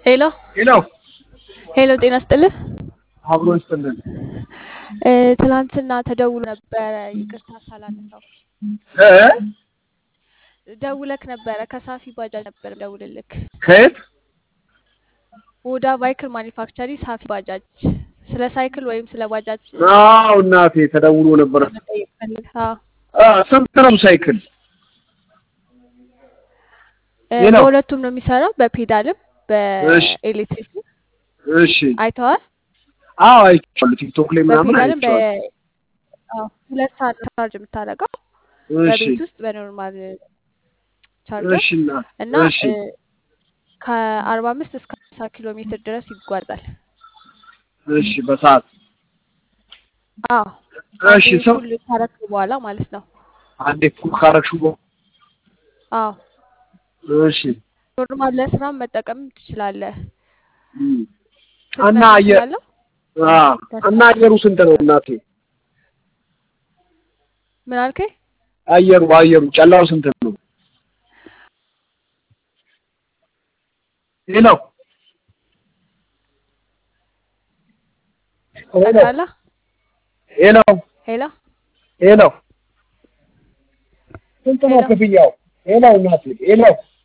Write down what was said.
ሄሎ ሄሎ ሄሎ፣ ጤና ይስጥልህ። አብሮ ይስጥልን። ትናንትና ተደውሎ ነበረ፣ ይቅርታ ሳላነሳው። ደውለክ ነበረ፣ ከሳፊ ባጃጅ ነበር ደውልልክ። ከየት? ኦዳ ቫይክል ማኒፋክቸሪ ሳፊ ባጃጅ። ስለ ሳይክል ወይም ስለ ባጃጅ አዎ እናቴ ተደውሎ ነበር። መጠየቅ ፈልግ። ስንት ነው ሳይክል? በሁለቱም ነው የሚሰራው፣ በፔዳልም በኤሌክትሪክ። እሺ አይተዋል? አዎ አይቻለሁ፣ ቲክቶክ ላይ ምናምን በፔዳልም አይቻለሁ። 2 ሰዓት ቻርጅ የምታደርገው እሺ በቤት ውስጥ በኖርማል ቻርጀር እሺ እና እሺ ከ45 እስከ 50 ኪሎ ሜትር ድረስ ይጓዛል። እሺ በሰዓት እሺ ሰው ሁሉ ካረክ በኋላ ማለት ነው። አንዴ ፉል ካረክሹ አዎ እሺ ኖርማል ለስራም መጠቀም ትችላለህ። እና እና አየሩ ስንት ነው እናቴ? ምን አልከኝ? አየሩ ጨላው ስንት ነው? ሄሎ ጠቅላላ ሄሎ ሄሎ ሄሎ ስንት ነው ክፍያው? ሄሎ እናቴ ሄሎ